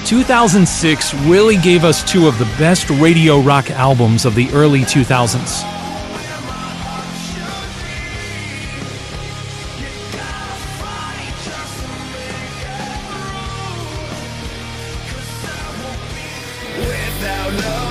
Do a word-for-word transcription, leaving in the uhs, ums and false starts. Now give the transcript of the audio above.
two thousand six really gave us two of the best radio rock albums of the early two thousands. Without love